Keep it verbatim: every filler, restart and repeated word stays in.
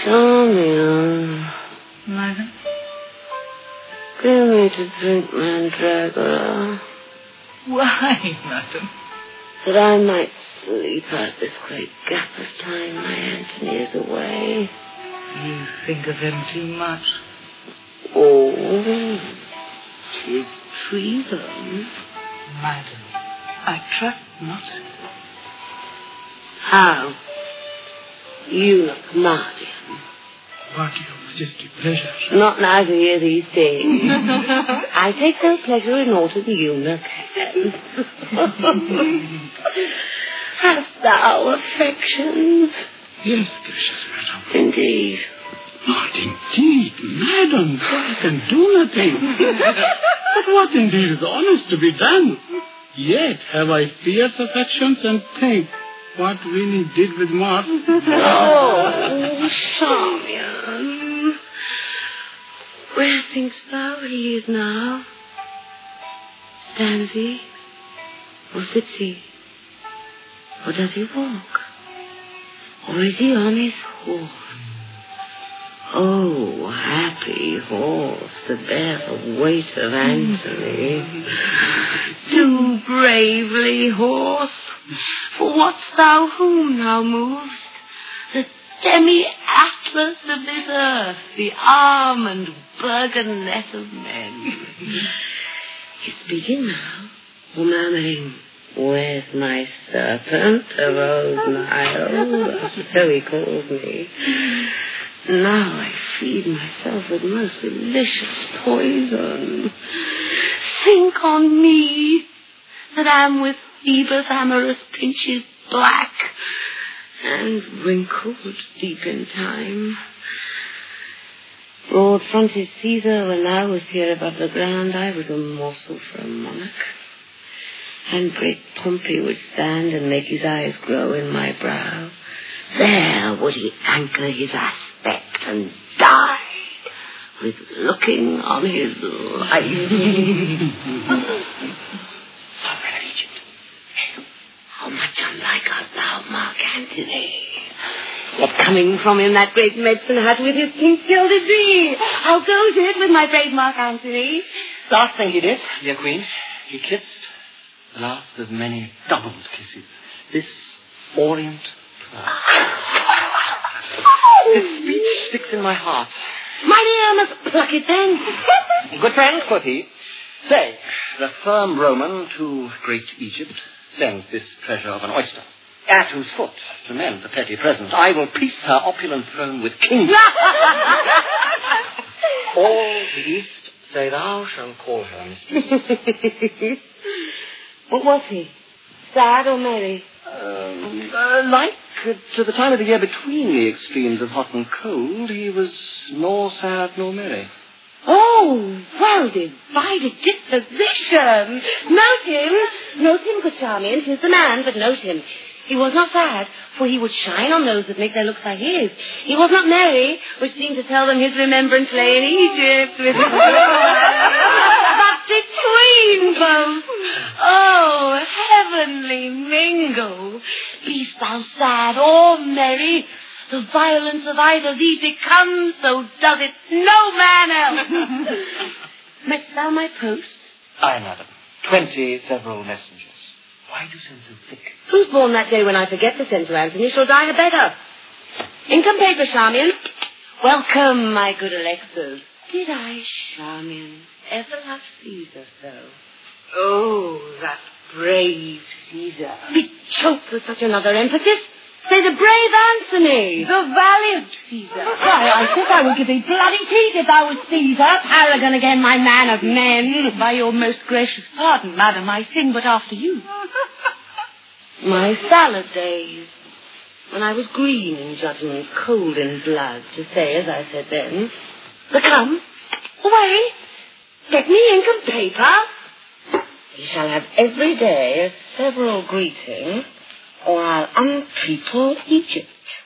Charmian. Madam? Give me to drink, Mandragora. Why, madam? That I might sleep out this great gap of time my Antony is away. You think of him too much. Oh, 'tis treason. Madam, I trust not. How? You look Mardian. What your majesty pleasure? Not neither here these days. I take no pleasure in aught of the eunuch has. Hast thou affections? Yes, gracious madam. Indeed. Not indeed, madam. I can do nothing. But what indeed is honest to be done? Yet have I fierce affections, and think what Winnie did with Mark. Oh, Charmian. Where thinkst thou he is now? Stands he? Or sits he? Or does he walk? Or is he on his horse? Oh, happy horse to bear the weight of Antony. Do bravely, horse, for what's thou whom thou movest? The demi-atlas of this earth, the arm and burgonet of men. He's speaking now, or murmuring, where's my serpent of old Nile? So he calls me. Now I feed myself with most delicious poison. Think on me, that am with Phoebus amorous pinches black, and wrinkled deep in time. Broad-fronted Caesar, when I was here above the ground, I was a morsel for a monarch. And great Pompey would stand and make his eyes grow in my brow. There would he anchor his aspect and die, with looking on his life. Sovereign of Egypt, how much unlike art thou, Mark Antony? Yet coming from him that great medicine hat with his pink gilded tree. How goes it with my brave Mark Antony? Last thing he did, dear Queen, he kissed, the last of many doubled kisses, this Orient pearl. His speech sticks in my heart. Mine ear must pluck it then. Good friend, quoth he, say, the firm Roman to great Egypt sends this treasure of an oyster, at whose foot, to mend the petty present, I will piece her opulent throne with kings. All the East, say thou, shall call her mistress. What was he? Sad or merry? Um, uh, like uh, to the time of the year between the extremes of hot and cold, he was nor sad nor merry. Oh, well divided disposition. Note him. Note him, good Charmian. 'Tis the man, but note him. He was not sad, for he would shine on those that make their looks like his. He was not merry, which seemed to tell them his remembrance lay in Egypt with his but between both, oh, heavenly mingle, be'st thou sad or merry, the violence of either thee becomes, so does it no man else. Metst thou my post? Aye, madam. Twenty several messengers. Why do you send so thick? Who's born that day when I forget to send to Antony shall die a beggar. Income paper, Charmian. Welcome, my good Alexas. Did I, Charmian, ever love Caesar so? Oh, that brave Caesar. Be choked with such another emphasis. Say the brave Antony. The valiant Caesar. Why, I think I would give thee bloody teeth if thou was Caesar. Paragon again, my man of men. By your most gracious pardon, madam, I sing but after you. My salad days, when I was green in judgment, cold in blood, to say as I said then. But come, away, get me ink and paper. He shall have every day a several greeting, or I'll unpeople Egypt.